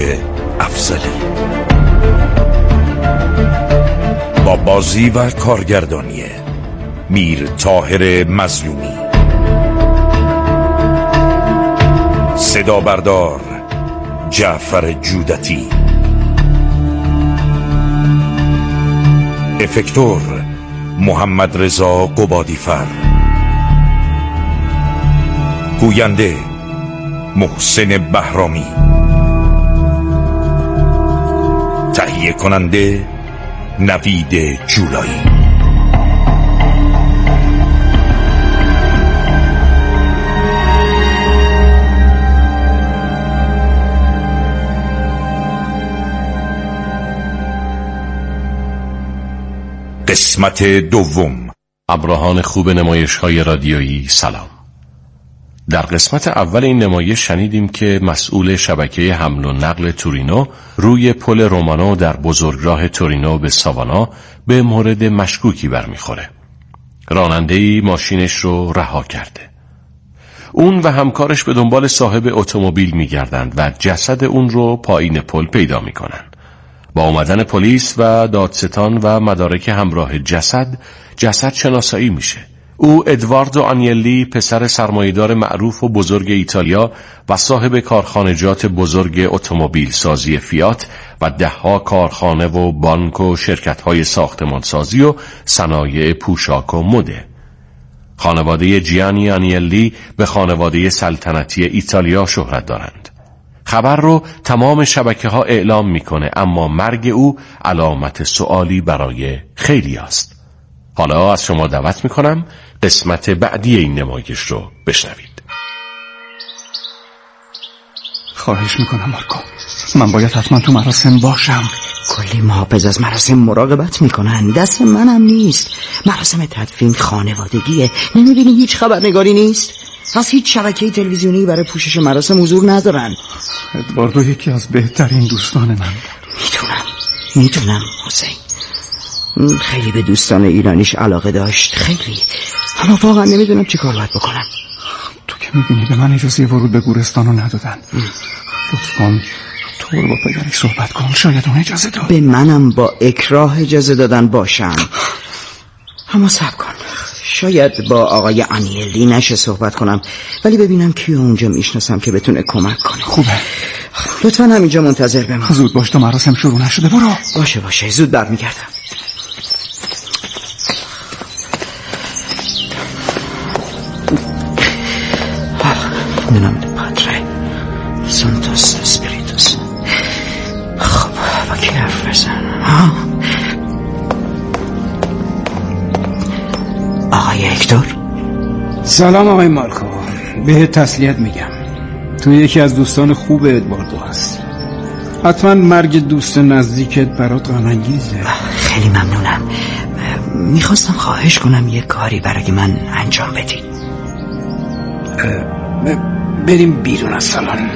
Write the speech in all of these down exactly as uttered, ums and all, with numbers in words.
افضلی با بازی و کارگردانی میر طاهر مظلومی، صدا بردار جعفر جودتی، افکتور محمد رضا قبادیفر، گوینده محسن بهرامی، تهیه کننده نوید جولایی. قسمت دوم. همراهان خوب نمایش‌های رادیویی سلام. در قسمت اول این نمایش شنیدیم که مسئول شبکه حمل و نقل تورینو روی پل رومانو در بزرگراه تورینو به ساوانا به مورد مشکوکی برمیخوره. راننده‌ای ماشینش رو رها کرده. اون و همکارش به دنبال صاحب اتومبیل میگردند و جسد اون رو پایین پل پیدا میکنن. با آمدن پلیس و دادستان و مدارک همراه جسد، جسد شناسایی میشه. او ادواردو آنیلی، پسر سرمایه‌دار معروف و بزرگ ایتالیا و صاحب کارخانجات بزرگ اتومبیل سازی فیات و دهها کارخانه و بانک و شرکت‌های ساختمانسازی و صنایع پوشاک و مده. خانواده جیانی آنیلی به خانواده سلطنتی ایتالیا شهرت دارند. خبر رو تمام شبکه‌ها اعلام میکنه، اما مرگ او علامت سوالی برای خیلی است. حالا از شما دعوت میکنم قسمت بعدی این نمایش رو بشنوید. خواهش میکنم مارکو، من باید حتما تو مراسم باشم. کلی محافظ از مراسم مراقبت میکنن، دست منم نیست. مراسم تدفین خانوادگیه، نمیبینی هیچ خبرنگاری نیست؟ از هیچ شبکه تلویزیونی برای پوشش مراسم حضور ندارن. ادواردو یکی از بهترین دوستان من. میدونم میدونم حسین، خیلی به دوستان ایرانیش علاقه داشت، خیلی. اما واقعا نمیدونم چی کار باید بکنم. تو که میبینی به من اجازه ورود به گورستانو ندادن. لطفاً تو رو با پدرش صحبت کن، شاید اون اجازه داد. به منم با اکراه اجازه دادن باشم. اما صبر کن، شاید با آقای آنیلی نشه صحبت کنم، ولی ببینم کیو اونجا میشناسم که بتونه کمک کنه. خوبه، لطفاً همینجا منتظر بمان. زود باش تا مراسم شروع نشده. برو. باشه باشه، زود برمیگردم. نام پادره سانتوس اسپریتوس. خب با کی حرف بزن؟ آقای هکتور. سلام آقای مارکو، به تسلیت میگم. تو یکی از دوستان خوب ادواردو هست. حتما مرگ دوست نزدیکت برات غم انگیزه. خیلی ممنونم. میخواستم خواهش کنم یه کاری برای من انجام بدید. بریم بیرون از سالن.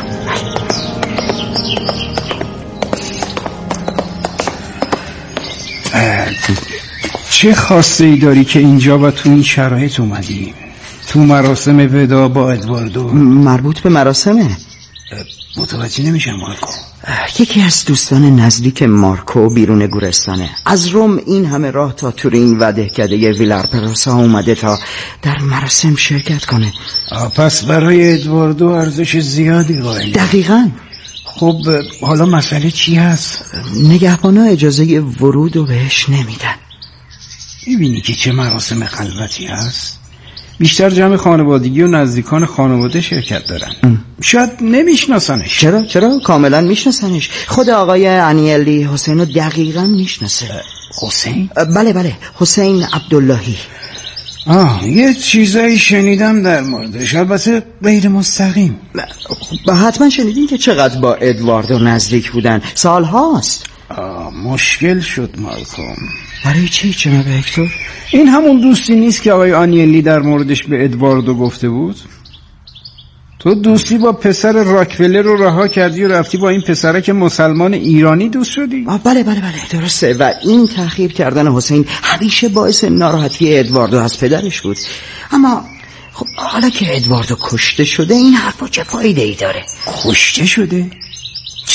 چه خواسته ای داری که اینجا و تو این شرایط اومدی؟ تو مراسم ودا با ادواردو؟ مربوط به مراسمه. متوجه نمیشم مارکو. یکی از دوستان نزدیک مارکو بیرون گورستانه. از روم این همه راه تا تورین و دهکده ویلارپروسا اومده تا در مراسم شرکت کنه. پس برای ادواردو ارزش زیادی قائل. دقیقاً. خب حالا مسئله چی هست؟ نگهبانا اجازه ورود رو بهش نمیدن. میبینی که چه مراسم خلوتی هست؟ بیشتر جمع خانوادگی و نزدیکان خانواده شرکت دارن. ام. شاید نمیشناسنش. چرا؟ چرا؟ کاملا میشناسنش. خود آقای آنیلی حسین رو دقیقا میشناسه. حسین؟ بله بله، حسین عبداللهی. آه، یه چیزایی شنیدم در موردش، البته غیر مستقیم. خب حتما شنیدین که چقدر با ادواردو نزدیک بودن، سال هاست. آه، مشکل شد مالکوم. برای چی جناب هکتور؟ این همون دوستی نیست که آقای آنیلی در موردش به ادواردو گفته بود؟ تو دوستی با پسر راکفلر رو رها کردی و رفتی با این پسره که مسلمان ایرانی دوست شدی؟ آه بله بله بله درسته. و این تأخیر کردن حسین همیشه باعث ناراحتی ادواردو از پدرش بود. اما خب حالا که ادواردو کشته شده این حرفا چه فایده ای داره؟ کشته شده؟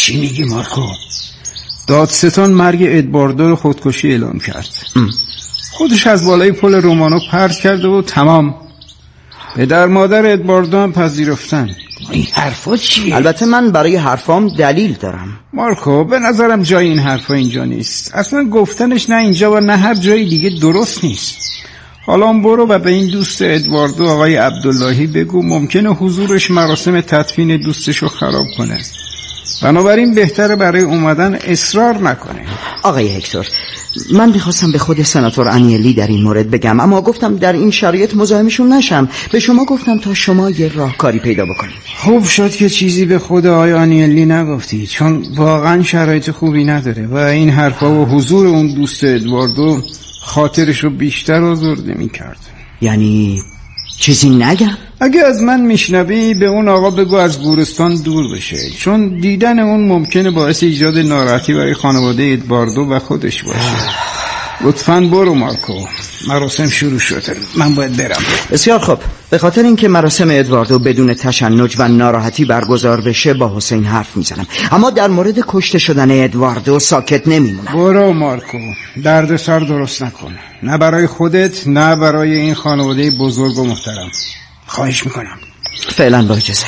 چی میگی مارکو؟ دادستان مرگ ادواردو رو خودکشی اعلام کرد. ام. خودش از بالای پل رومانو پرت کرده و تمام. پدر مادر ادواردو هم پذیرفتن. این حرفا چیه؟ البته من برای حرفام دلیل دارم. مارکو به نظرم جای این حرفا اینجا نیست. اصلا گفتنش نه اینجا و نه هر جای دیگه درست نیست. حالا برو و به این دوست ادواردو آقای عبداللهی بگو ممکنه حضورش مراسم تدفین دوستشو خراب کنه. بنابراین بهتره برای اومدن اصرار نکنه. آقای هکتور، من میخواستم به خود سناتور انیلی در این مورد بگم، اما گفتم در این شرایط مزاحمشون نشم. به شما گفتم تا شما یه راهکاری پیدا بکنید. خوب شد که چیزی به خود آقای انیلی نگفتی، چون واقعا شرایط خوبی نداره و این حرفا و حضور اون دوست ادواردو خاطرش رو بیشتر آزرده میکرد. یعنی چیزی نگم؟ اگه از من میشنوی به اون آقا بگو از گورستان دور بشه، چون دیدن اون ممکنه باعث ایجاد ناراحتی برای خانواده ادواردو و خودش باشه. لطفاً برو مارکو، مراسم شروع شده، من باید برم. بسیار خوب. به خاطر اینکه مراسم ادواردو بدون تشنج و ناراحتی برگزار بشه با حسین حرف میزنم، اما در مورد کشته شدن ادواردو ساکت نمیمونم. برو مارکو، درد سر درست نکن، نه برای خودت نه برای این خانواده بزرگ و محترم. خواهش میکنم. فعلا با اجازه.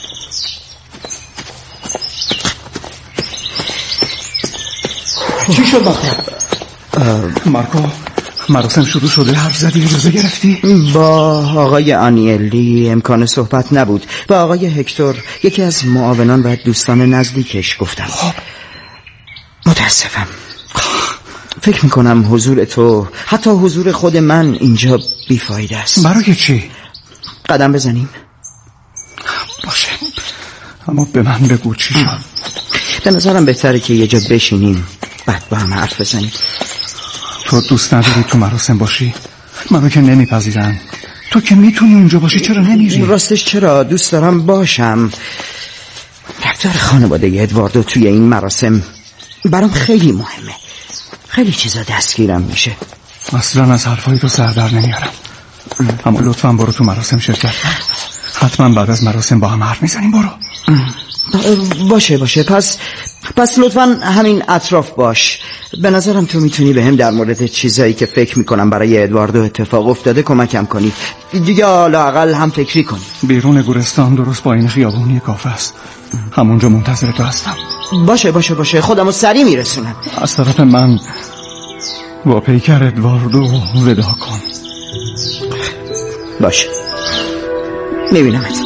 چی شد مختر؟ مارکو، مراسم شروع شده، حرف زدی، اجازه گرفتی؟ با آقای آنیلی امکان صحبت نبود. با آقای هکتور، یکی از معاونان و دوستان نزدیکش، گفتم. خب متاسفم. فکر میکنم حضور تو، حتی حضور خود من اینجا بیفایده است. برای چی؟ قدم بزنیم؟ باشه، اما به من بگو چی شد؟ به نظرم بهتره که یه جا بشینیم بعد با هم حرف بزنیم. تو دوست نداری تو مراسم باشی؟ منو که نمیپذیرن. تو که میتونی اونجا باشی، چرا نمیری؟ راستش چرا دوست دارم باشم. رفتار خانواده ادواردو توی این مراسم برام خیلی مهمه. خیلی چیزا دستگیرم میشه. اصلا از حرفای تو سر در نمیارم. اما لطفاً برو تو مراسم شرکت کن. حتما بعد از مراسم با هم حرف میزنیم. برو. باشه باشه پس پس لطفاً همین اطراف باش. به نظرم تو میتونی به هم در مورد چیزایی که فکر میکنم برای ادواردو اتفاق افتاده کمکم کنی. دیگه لااقل هم فکری کنی. بیرون گورستان درست با این خیابونی کافه است. همونجا منتظر تو هستم. باشه باشه باشه خودمو سریع میرسونم. از طرف من با پیکر ادواردو ودا کن. باشه میبینمت.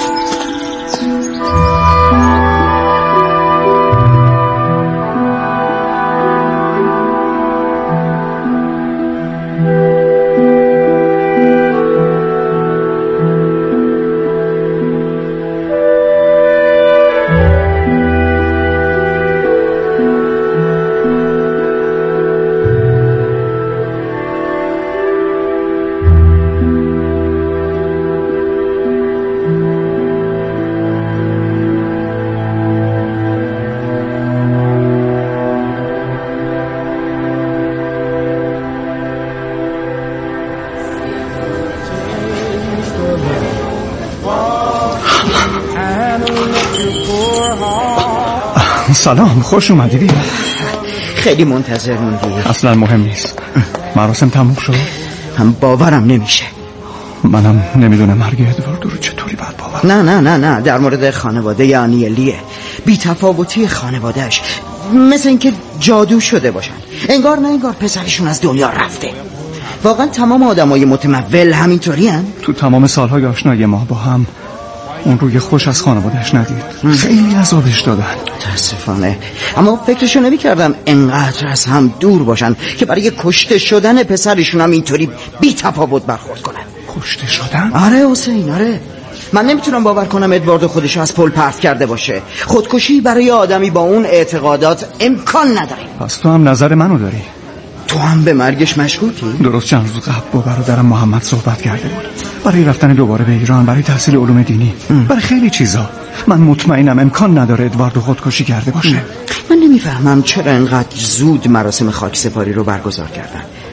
سلام، خوش اومدی. بیا. خیلی منتظر موندی. اصلا مهم نیست. مراسم تموم شد. هم باورم نمیشه. منم نمیدونم مرگ ادواردو رو چطوری باید باور. نه نه نه نه در مورد خانواده آنیلیه. بی تفاوتی خانوادهش مثل اینکه جادو شده باشن. انگار نه انگار پسرشون از دنیا رفته. واقعا تمام آدمای متمول همینطوری هن؟ تو تمام سالهای آشنایی ما با هم اون روی خوش از خانوادهش ندید. خیلی عذابش دادن. متاسفانه. اما فکرشو نمی کردم انقدر از هم دور باشن که برای کشته شدن پسرشون هم اینطوری بی تفاوت برخورد کنن. کشته شدن؟ آره حسین، آره. من نمیتونم باور کنم ادواردو خودشو از پل پرت کرده باشه. خودکشی برای آدمی با اون اعتقادات امکان نداره. پس تو هم نظر منو داری؟ تو هم به مرگش مشکوکی؟ درست چند روز قبل با برادرم محمد صحبت کرده بود، برای رفتن دوباره به ایران، برای تحصیل علوم دینی، ام. برای خیلی چیزا. من مطمئنم امکان نداره ادواردو خودکشی کرده باشه. ام. من نمیفهمم چرا انقدر زود مراسم خاکسپاری رو برگزار کردن.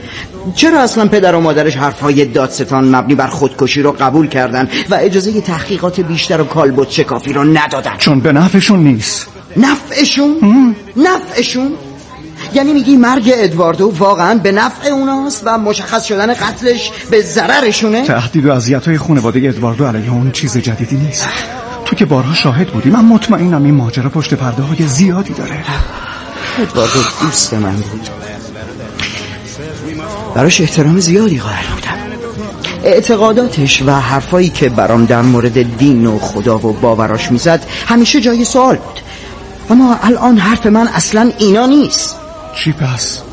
چرا اصلا پدر و مادرش حرفهای دادستان مبنی بر خودکشی رو قبول کردن و اجازه تحقیقات بیشتر و کالبد شکافی رو ندادن؟ چون به نفعشون نیست. نفعشون؟ هم. نفعشون؟ یعنی میگی مرگ ادواردو واقعا به نفع اوناست و مشخص شدن قتلش به ضررشونه؟ تهدید و اذیت‌های خانواده ادواردو علیه اون چیز جدیدی نیست. تو که بارها شاهد بودی. من مطمئنم این ماجرا پشت پرده های زیادی داره. ادواردو دوست من بود، براش احترام زیادی قائل بودم. اعتقاداتش و حرفایی که برام در مورد دین و خدا و باوراش میزد همیشه جای سوال بود، اما الان حرف من اصلا اینا نیست. چی پس؟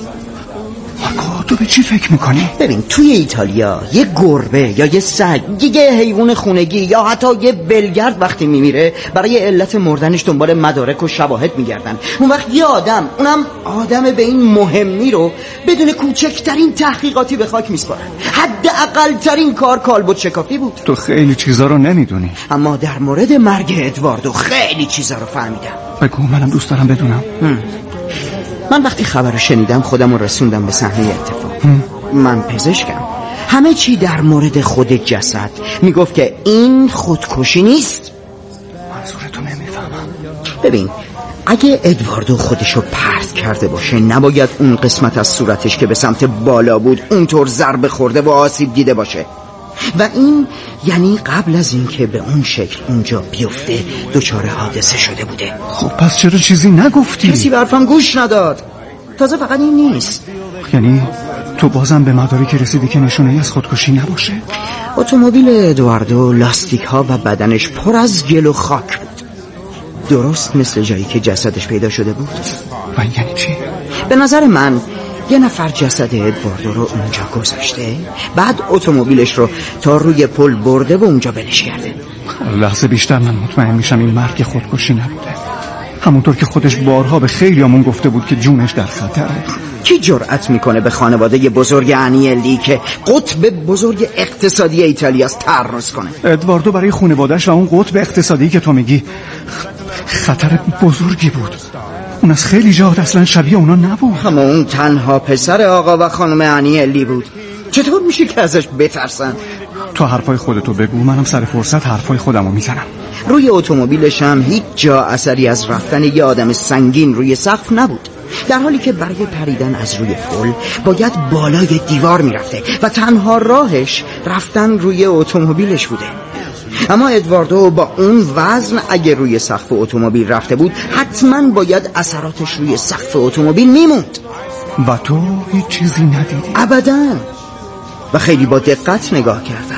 مارکو تو به چی فکر میکنی؟ ببین توی ایتالیا یه گربه یا یه سگ، یه حیوان خونگی یا حتی یه بلگرد وقتی میمیره برای علت مردنش دنبال مدارک و شواهد میگردن. اون وقت یه آدم، اونم آدم به این مهمی رو بدون کوچکترین تحقیقاتی به خاک میسپارن. حد اقل ترین کار کالبد شکافی بود. تو خیلی چیزا رو نمیدونی، اما در مورد مرگ ادواردو خیلی چیزا رو فهمیدم. بگو، منم دوست دارم بدونم. هم. من وقتی خبر رو شنیدم خودم رو رسوندم به صحنه اتفاق. من پزشکم، همه چی در مورد خود جسد میگفت که این خودکشی نیست. منظورتو نمیفهمم. ببین اگه ادواردو خودشو پرت کرده باشه نباید اون قسمت از صورتش که به سمت بالا بود اونطور ضربه خورده و آسیب دیده باشه، و این یعنی قبل از اینکه به اون شکل اونجا بیفته دچار حادثه شده بوده. خب پس چرا چیزی نگفتی؟ کسی به حرفم گوش نداد. تازه فقط این نیست، یعنی تو بازم به مدارک رسیدی که نشونه از خودکشی نباشه؟ اتومبیل ادواردو لاستیک ها و بدنش پر از گل و خاک بود، درست مثل جایی که جسدش پیدا شده بود. و این یعنی چی؟ به نظر من یه نفر جسد ادواردو رو اونجا گذاشته، بعد اتومبیلش رو تا روی پل برده و اونجا ولش کرده. لحظه بیشتر من مطمئن میشم این مرگ خودکشی نبوده، همونطور که خودش بارها به خیلیامون گفته بود که جونش در خطره. کی جرأت میکنه به خانواده بزرگ انیلی که قطب بزرگ اقتصادی ایتالیاست تعرض کنه؟ ادواردو برای خانواده‌اش و اون قطب اقتصادی که تو میگی خطر بزرگی بود. اون از خیلی جهات اصلا شبیه اونا نبود. اما اون تنها پسر آقا و خانم انیلی بود، چطور میشه که ازش بترسن؟ تو حرفای خودتو بگو، منم سر فرصت حرفای خودمو میزنم. روی اتومبیلش هم هیچ جا اثری از رفتن یه آدم سنگین روی سقف نبود، در حالی که برای پریدن از روی پل باید بالای دیوار میرفته و تنها راهش رفتن روی اتومبیلش بوده. اما ادواردو با اون وزن اگه روی سقف اتومبیل رفته بود حتما باید اثراتش روی سقف اتومبیل میموند. و تو هیچ چیزی ندیدی؟ ابداً، و خیلی با دقت نگاه کردم.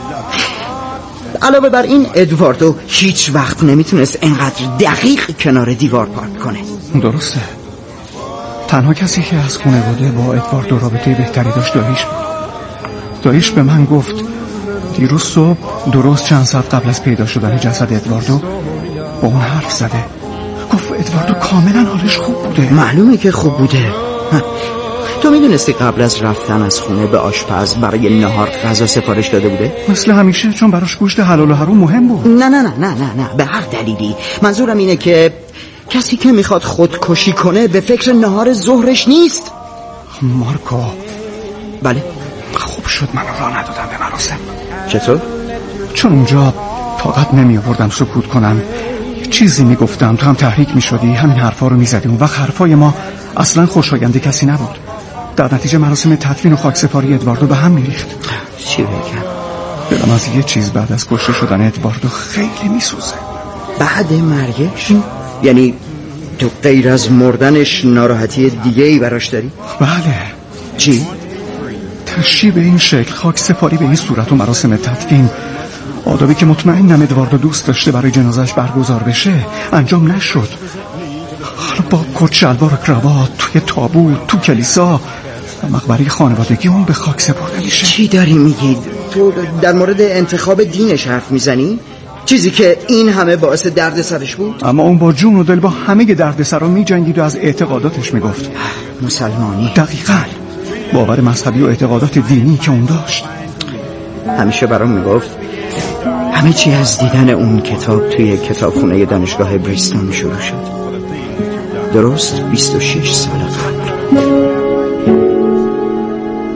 علاوه بر این ادواردو هیچ وقت نمیتونست اینقدر دقیق کنار دیوار پارک کنه. درسته، تنها کسی که از خانواده با ادواردو رابطه بهتری داشت داییش بود. داییش به من گفت دیروز صبح درست چند ساعت قبل از پیدا شدن جسد ادواردو با اون حرف زده. گفت ادواردو کاملا حالش خوب بوده. معلومه که خوب بوده. تو میدونستی قبل از رفتن از خونه به آشپز برای نهار غذا سفارش داده بوده؟ مثل همیشه، چون براش گوشت حلال و حرام مهم بود. نه نه نه نه نه نه به هر دلیلی. منظورم اینه که کسی که میخواد خودکشی کنه به فکر نهار ظهرش نیست. مارکو. بله؟ خوب شد من راه ندادم به مراسم. چطور؟ چون اونجا طاقت نمی آوردم سکوت کنم، چیزی میگفتم تو هم تحریک میشدی، همین حرفا رو میزدی. اون وقت حرفای ما اصلا خوشایند کسی نبود. در نتیجه مراسم تدفین و خاکسپاری ادواردو به هم میریخت. چی بگم؟ دلم از یه چیز بعد از کشته شدن ادواردو خیلی میسوزه. بعد مرگش؟ یعنی تو غیر از مردنش ناراحتی دیگه ای براش داری؟ بله. چی؟ تشییع به این شکل، خاکسپاری به این صورت و مراسم تدفین، آدابی که مطمئنم ادواردو دوست داشته برای جنازش برگزار بشه، انجام نشد. حالا با کت شلوار و کراوات توی تابوت تو کلیسا و مقبره خانوادگی اون به خاک سپرده میشه. چی داری میگید؟ تو در مورد انتخاب دینش حرف میزنی؟ چیزی که این همه باعث درد سرش بود؟ اما اون با جون و دل با همه درد سر رو میجنگید و از اعتقاداتش میگفت. مسلمانی؟ دقیقاً، باور مذهبی و اعتقادات دینی که اون داشت. همیشه برام میگفت همه چی از دیدن اون کتاب توی کتابخونه دانشگاه بریستون شروع شد، درست بیست و شش سال قبل.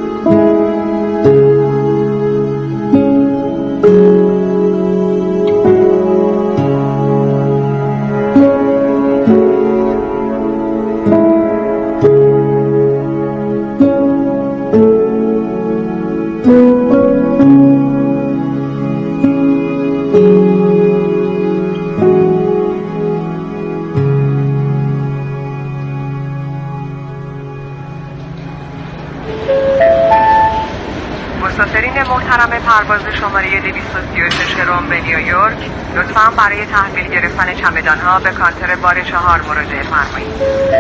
محترم پرواز شماره دویست و سی و شش روم به نیویورک، لطفاً برای تحویل گرفتن چمدان‌ها به کانتر بار چهار مراجعه فرمایید.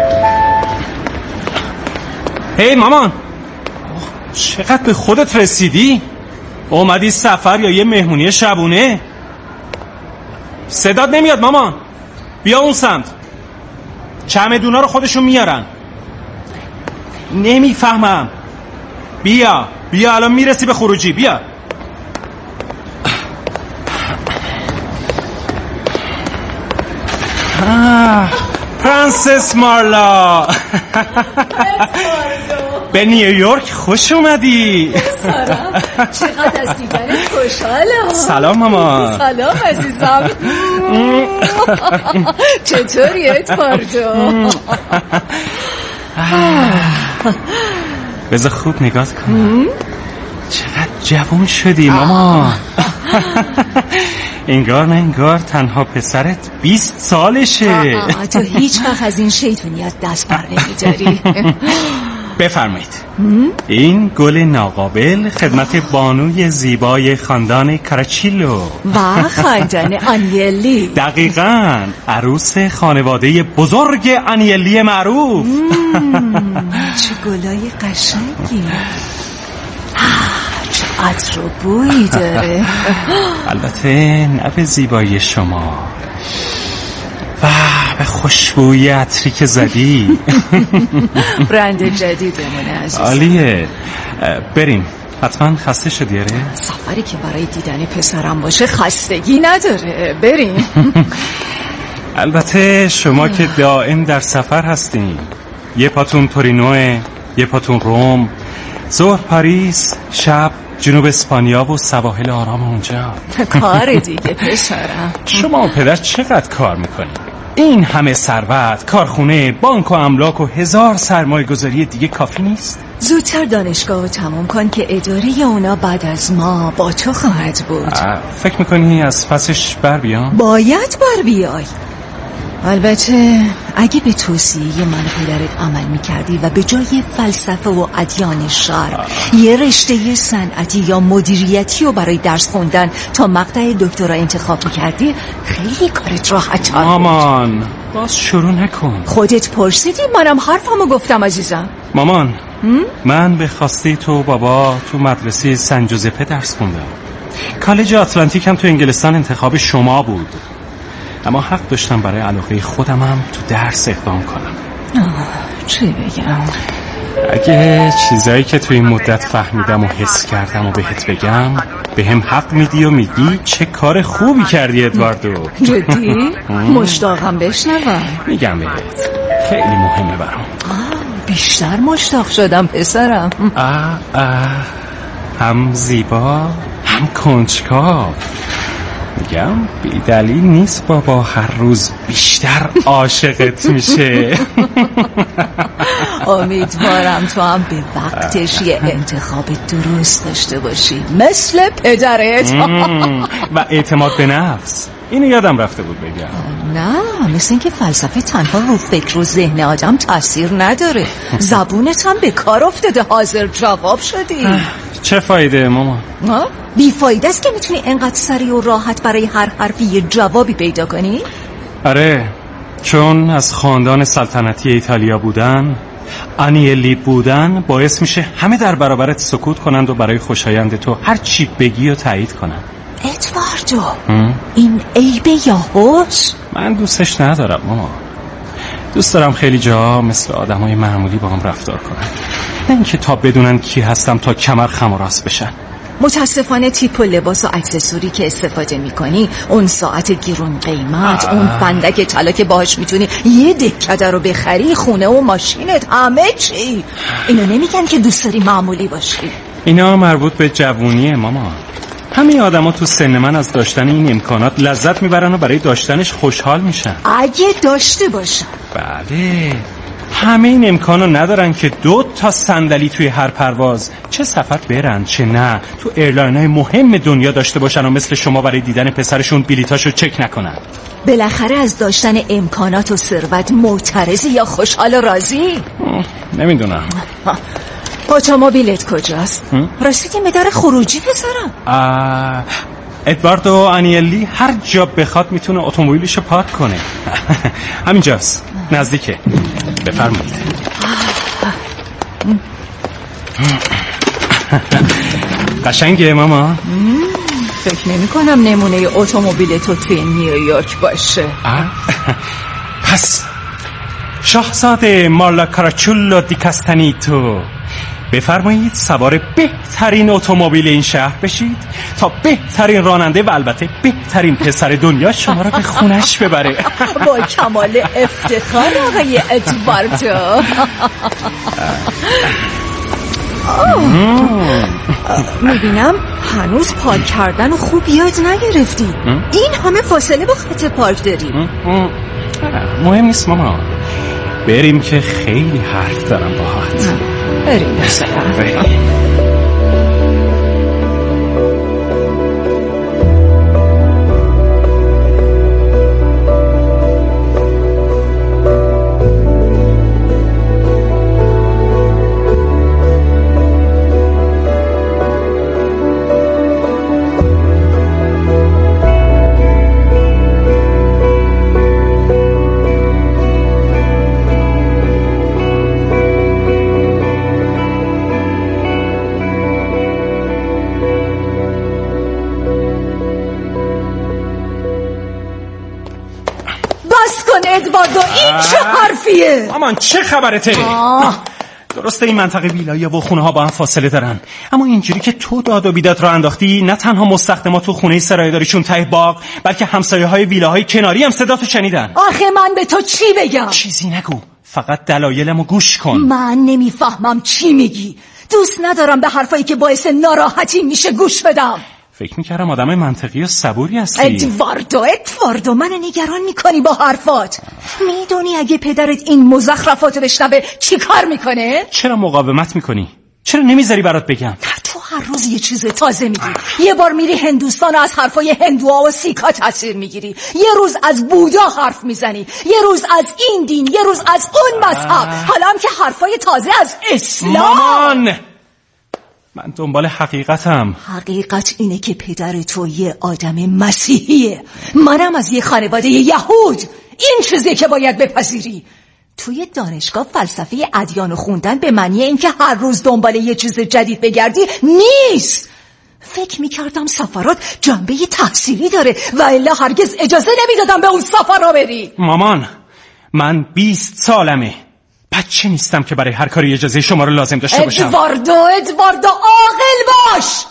هی مامان، چقدر به خودت رسیدی؟ اومدی سفر یا یه مهمونی شبونه؟ صدات نمیاد مامان. بیا اون سمت. چمدونا رو خودشون میارن. نمیفهمم. بیا بیا الان میرسی به خروجی. بیا. آه، پرنسس مارلا. به نیویورک خوش اومدی. سلام، چقدر از دیدنت خوشحالم. سلام مامان. سلام عزیزم. چطوری ادواردو؟ بذار خوب نگاه کنم. چقدر جوان شدی مامان. انگار نه انگار تنها پسرت بیست سالشه. تو هیچ وقت از این شیطونیت دست بر نمی‌داری. بفرمایید. این گل ناقابل خدمت بانوی زیبای خاندان کاراچیلو و خاندان آنیلی. دقیقاً عروس خانواده بزرگ آنیلی معروف. چه گلای قشنگی. چه عطر و بویی داره. البته نه به زیبایی شما و به خوشبوی عطری که زدی. برند جدیدمونه عزیز. عالیه. بریم. حتما خسته شدی اره؟ سفری که برای دیدن پسرم باشه خستگی نداره. بریم. البته شما که دائم در سفر هستین. یه پاتون تورینوه، یه پاتون روم، ظهر پاریس، شب جنوب اسپانیا و سواحل آرام اونجا. کار دیگه پسرم. شما و پدر چقدر کار میکنین؟ این همه ثروت، کارخونه، بانک و املاک و هزار سرمایه گذاری دیگه کافی نیست؟ زودتر دانشگاه رو تموم کن که اداره اونا بعد از ما با تو خواهد بود. فکر میکنی از پسش بر بیام؟ باید بر بیای. البته اگه به توصیه من پدرت عمل میکردی و به جای فلسفه و ادیان شرق یه رشته صنعتی یا مدیریتی رو برای درس خوندن تا مقطع دکترا انتخاب میکردی، خیلی کارت راحت بود. مامان باز شروع نکن. خودت پرسیدی، منم حرفمو گفتم عزیزم. مامان من به خواسته تو بابا تو مدرسه سن جوزپه درس خوندم. کالج آتلانتیک هم تو انگلستان انتخاب شما بود، اما حق داشتم برای علاقه خودم هم تو درس اقدام کنم. چی بگم؟ اگه چیزایی که تو این مدت فهمیدم و حس کردم و بهت بگم، به هم حق میدی و میگی چه کار خوبی کردی ادواردو. جدی؟ مشتاقم بشنوم. میگم بهت خیلی مهمه برام. بیشتر مشتاق شدم پسرم. آه آه هم زیبا هم کنجکاو. میگم بی دلیل نیست بابا هر روز بیشتر عاشقت میشه. امیدوارم تو هم به وقتش یه انتخاب درست داشته باشی مثل پدرت. و اعتماد به نفس. اینو یادم رفته بود بگم. نه، مثل این که فلسفه تنها رو فکر و ذهن آدم تاثیر نداره. زبونت هم به کار افتاده، حاضر جواب شدی. چه فایده ماما؟ بی فایده است که میتونی انقدر سریع و راحت برای هر حرفی یه جوابی پیدا کنی؟ آره، چون از خاندان سلطنتی ایتالیا بودن، آنیلی بودن باعث میشه همه در برابرت سکوت کنند و برای خوشایند تو هر چی بگی و تایید کنن. ادواردو، این عیبه یا حسن؟ من دوستش ندارم ماما. دوست دارم خیلی جا مثل آدمای معمولی با هم رفتار کنن، نه اینکه تا بدونن کی هستم تا کمر خم و راست بشن. متاسفانه تیپ و لباس و اکسسوری که استفاده میکنی، اون ساعت گیرون قیمت، آه. اون فندک طلا که باهاش میتونی یه دکده رو بخری، خونه و ماشینت، همه چی. اینو نمیگن که دوست داری معمولی باشی. اینا مربوط به جوونیه ماما. همه آدما تو سن من از داشتن این امکانات لذت میبرن و برای داشتنش خوشحال میشن. اگه داشته باشن. بله، همه این امکانو ندارن که دو تا صندلی توی هر پرواز، چه سفر برن چه نه، تو ایرلاین‌های مهم دنیا داشته باشن و مثل شما برای دیدن پسرشون بلیتاشو چک نکنن. بالاخره از داشتن امکانات و ثروت معترضی یا خوشحال و راضی؟ نمیدونم. اتومبیلت کجاست؟ رسیدیم به در خروجی پسرم. ادواردو آنیلی هر جا بخواد میتونه اتومبیلشو پارک کنه. همینجاست، نزدیکه. بفرمایید. قشنگه ماما؟ فکر نمی کنم نمونه اتومبیل تو توی نیویورک باشه. پس شاهزاده مارلا کاراچولو دی کاستانیتو، بفرمایید سوار بهترین اتومبیل این شهر بشید تا بهترین راننده و البته بهترین پسر دنیا شما را به خونش ببره. با کمال افتخار آقای ادواردو. میبینم هنوز پارک کردن خوب یاد نگرفتی. این همه فاصله با خط پارک داری. مهم نیست ماما، بریم که خیلی حرف دارم باهات. بریم مثلا بریم. ادواردو، این چه حرفیه؟ مامان چه خبرته؟ درسته این منطقه ویلایی و خونه ها با هم فاصله دارن، اما اینجوری که تو داد و بیداد را انداختی، نه تنها مستخدمات تو خونه سرایداریشون ته باغ، بلکه همسایه های ویلاهای کناری هم صداتو شنیدن. آخه من به تو چی بگم؟ چیزی نگو، فقط دلایلمو گوش کن. من نمیفهمم چی میگی. دوست ندارم به حرفایی که باعث ناراحتی میشه گوش بدم. فکر میکردم آدم منطقی و صبوری هستی. ادواردو ادواردو منو نگران میکنی با حرفات. میدونی اگه پدرت این مزخرفاتو بشنوه چی کار میکنه؟ چرا مقاومت میکنی؟ چرا نمیذاری برات بگم؟ تو هر روز یه چیز تازه میگی. یه بار میری هندوستان و از حرفای هندوها و سیکا تاثیر میگیری، یه روز از بودا حرف میزنی، یه روز از این دین، یه روز از اون مذهب، حالا هم که حرفای تازه از اسلام. مامان، من دنبال حقیقتم. حقیقت اینه که پدر تو یه آدم مسیحیه، منم از یه خانواده یهود. این چیزی که باید بپذیری. توی دانشگاه فلسفه ادیان خوندن به معنی این که هر روز دنبال یه چیز جدید بگردی نیست. فکر میکردم سفرات جنبه تحصیلی داره و الا هرگز اجازه نمیدادم به اون سفرها بری. مامان، من بیست سالمه، بچه نیستم که برای هر کاری اجازه شما رو لازم داشته باشم. ادواردو ادواردو عاقل باش.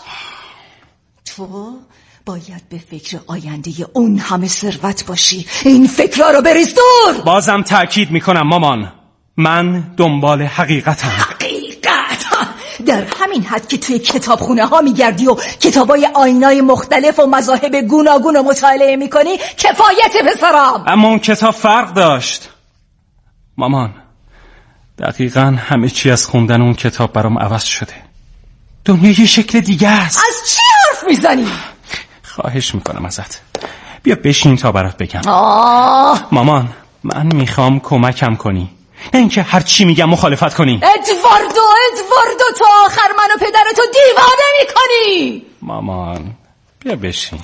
تو باید به فکر آینده اون همه ثروت باشی. این فکرها رو بریز دور. بازم تأکید میکنم مامان، من دنبال حقیقتم. حقیقت؟ در همین حد که توی کتابخونه ها میگردی و کتابای آیینای مختلف و مذاهب گوناگون رو مطالعه میکنی کفایت پسرم. اما اون کتاب فرق داشت مامان. دقیقاً همه چی از خوندن اون کتاب برام عوض شده. دنیا یه شکل دیگه است. از چی حرف میزنی؟ خواهش میکنم ازت، بیا بشین تا برات بگم. آه. مامان، من میخوام کمکم کنی، نه اینکه هر چی میگم مخالفت کنی. ادواردو ادواردو تو آخر منو پدرتو دیوانه میکنی. مامان بیا بشین.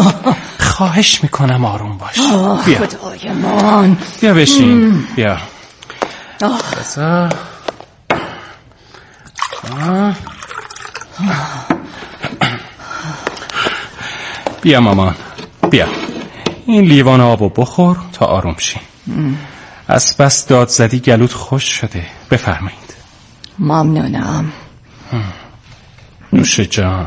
خواهش میکنم آروم باش. بیا خدای من، بیا بشین. بیا بسا. بیا مامان، بیا این لیوان آبو بخور تا آروم شی. از بس داد زدی گلوت خوش شده. بفرمایید. ممنونم. نوش جان.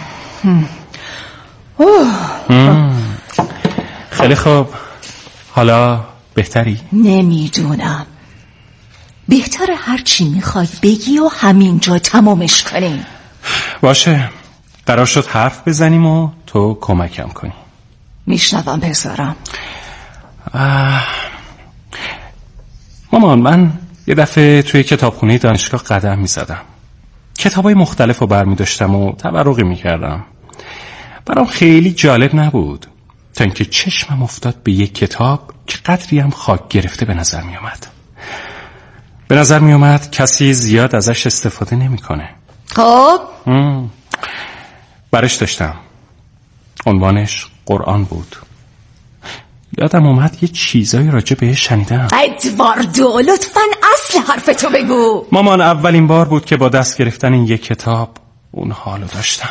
خیلی خوب، حالا بهتری؟ نمیدونم، بهتر هر چی میخوای بگی و همینجا تمامش کنیم. باشه، قرار شد حرف بزنیم و تو کمکم کنی. میشنوم پسرم. مامان، من یه دفعه توی کتابخونه دانشگاه قدم میزدم، کتابای مختلف رو برمی داشتم و تبرقی میکردم. برام خیلی جالب نبود تا اینکه چشمم افتاد به یک کتاب که قدری هم خاک گرفته به نظر می آمد. به نظر می اومد کسی زیاد ازش استفاده نمیکنه. خب برش داشتم، عنوانش قرآن بود. یادم اومد یه چیزایی راجع بهش شنیدم. ادواردو لطفاً اصل حرفتو بگو. مامان، اولین بار بود که با دست گرفتن این یک کتاب اون حالو داشتم.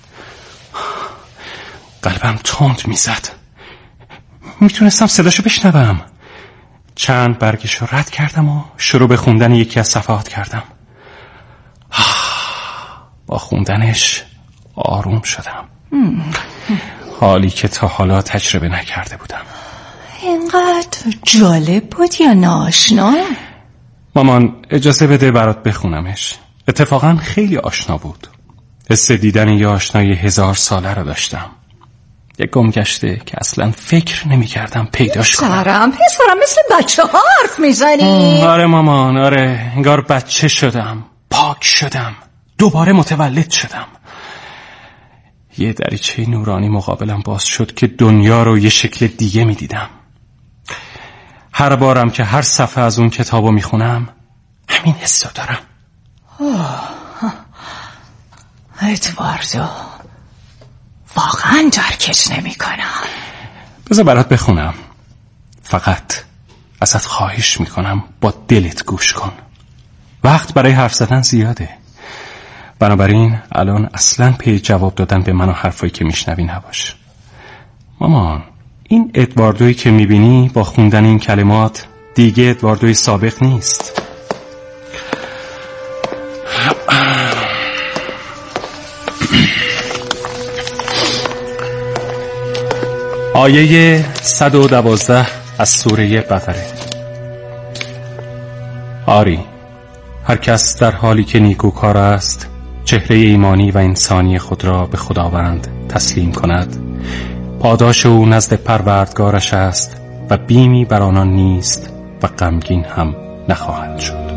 قلبم تند میزد، میتونستم صداشو بشنوم. چند برگشو رد کردم و شروع به خوندن یکی از صفحات کردم. با خوندنش آروم شدم، حالی که تا حالا تجربه نکرده بودم. اینقدر جالب بود یا ناآشنا؟ مامان، اجازه بده برات بخونمش. اتفاقا خیلی آشنا بود. حس دیدن یه آشنای هزار ساله رو داشتم، یه گمگشته که اصلا فکر نمی کردم پیداش کنم. سرم پسرم مثل بچه ها حرف میزنی. آره مامان، آره، انگار بچه شدم، پاک شدم، دوباره متولد شدم. یه دریچه نورانی مقابلم باز شد که دنیا رو یه شکل دیگه می دیدم. هر بارم که هر صفحه از اون کتابو می خونم همین حسو دارم. ادواردو، واقعا درکت نمی کنم. بذار برات بخونم، فقط ازت خواهش می کنم با دلت گوش کن. وقت برای حرف زدن زیاده، بنابراین الان اصلا پی جواب دادن به من و حرفایی که میشنوی نباش. مامان، این ادواردویی که میبینی با خوندن این کلمات دیگه ادواردوی سابق نیست. آیه صد و دوازده از سوره بقره. آری، هر کس در حالی که نیکوکار است چهره ایمانی و انسانی خود را به خداوند تسلیم کند، پاداش او نزد پروردگارش است و بیمی بر آنان نیست و غمگین هم نخواهد شد.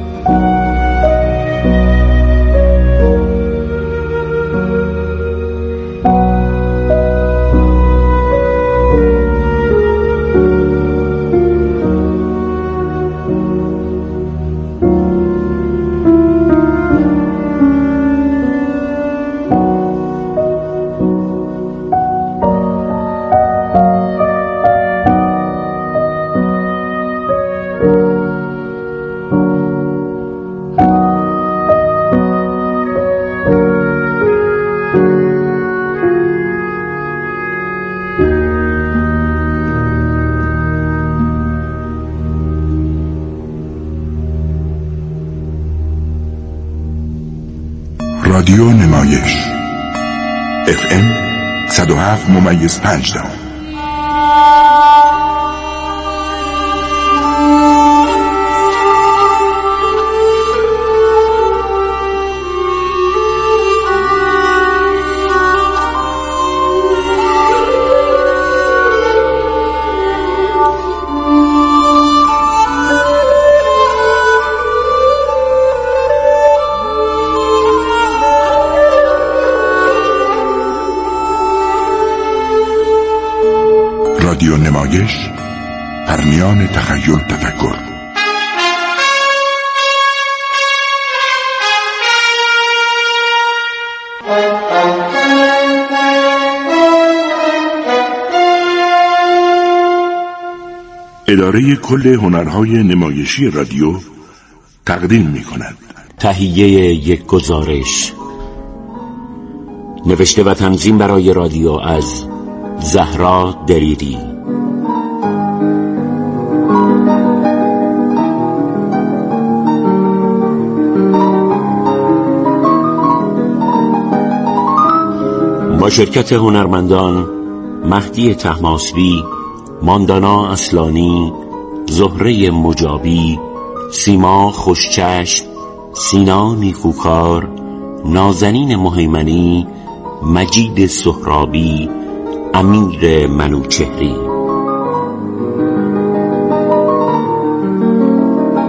رادیو نمایش اف ام صد و هفت ممیز پنج دهم. رادیو نمایش، پرمیان تخیل تفکر. اداره کل هنرهای نمایشی رادیو تقدیم می کند. تهیه یک گزارش، نوشته و تنظیم برای رادیو از زهرا دریری. با شرکت هنرمندان مهدی طهماسبی، ماندانا اصلانی، زهره مجابی، سیما خوشچشم، سینا نیکوکار، نازنین مهیمنی، مجید سهرابی، امیر منوچهری.